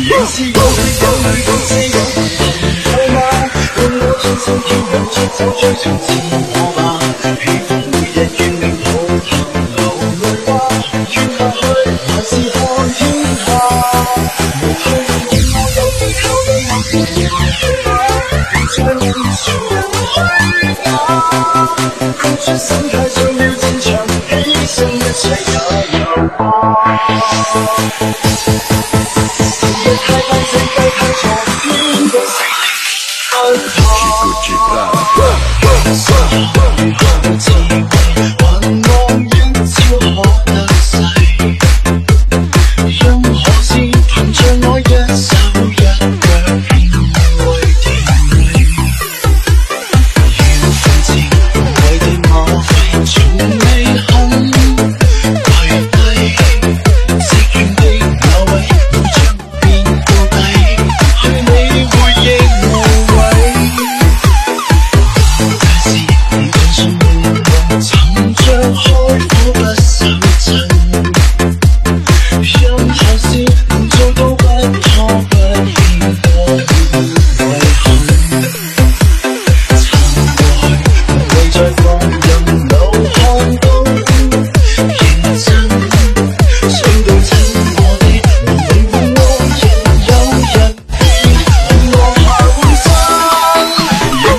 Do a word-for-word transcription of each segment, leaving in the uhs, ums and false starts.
仍是有淚有淚到這樣好嗎？讓我天生天養出走最像自我吧，喜歡每日願令好朋流淚吧，越下去還是看天下，無去見我有技巧你有自我再問全人虛假，付出心態上了戰場，犧牲一切也有吧。時日太快，世界太長，邊個是你不怕？所有如何自慰，還望英超可得勢，任何事憑着我一手一腳便會甜美。要奮戰為的我費從未肯跪低，食完的那位無將我變到底，去理會亦無謂。這是你盡信我曾張開火不手震，任何事能做到不拖不欠我遺憾，撐過去無謂再放任流汗都認真，想到親我的無理會愛人有人變令我後生。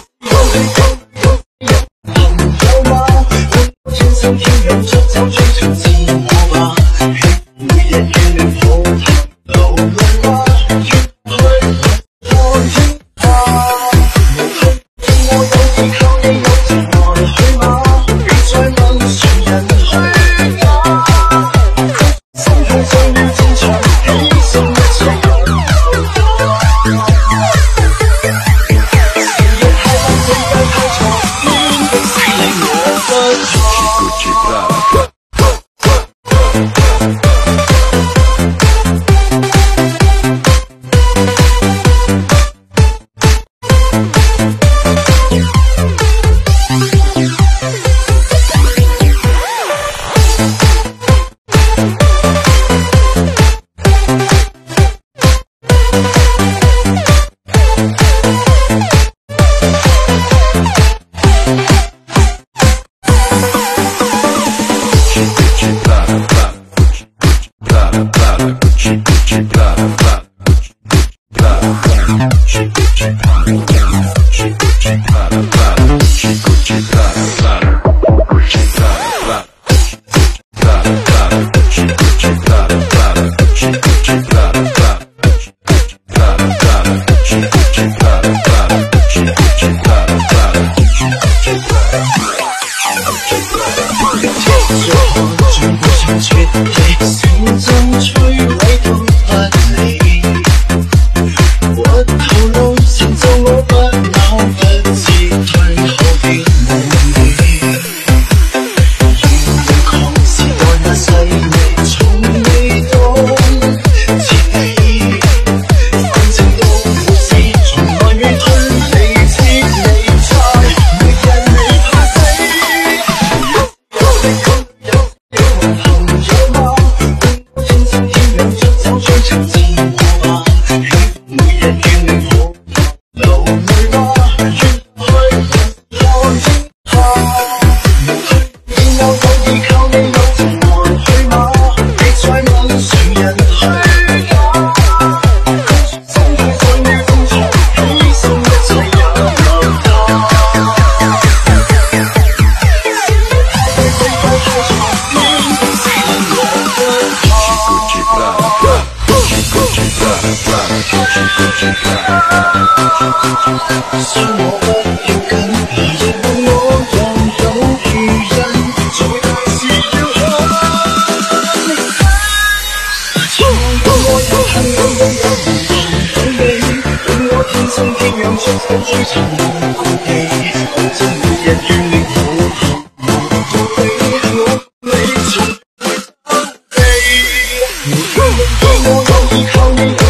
朋友嗎？我天生天養出走最像自我吧，每日願令好朋流淚吧，越去看天下，無去見我有技巧你有情還去嗎？別再問誰人虛假，心態上了戰場，犧牲一切有吧。時日太快，世界太長，邊個是你我不怕？雖我不要緊，亦問我人有如人，做大事要狠。錯過我有幸有擁有無同你，令我天生天養出走最尋夢故地，我真每日願令好合無道理，我你從未偷避，無論對我有意靠你。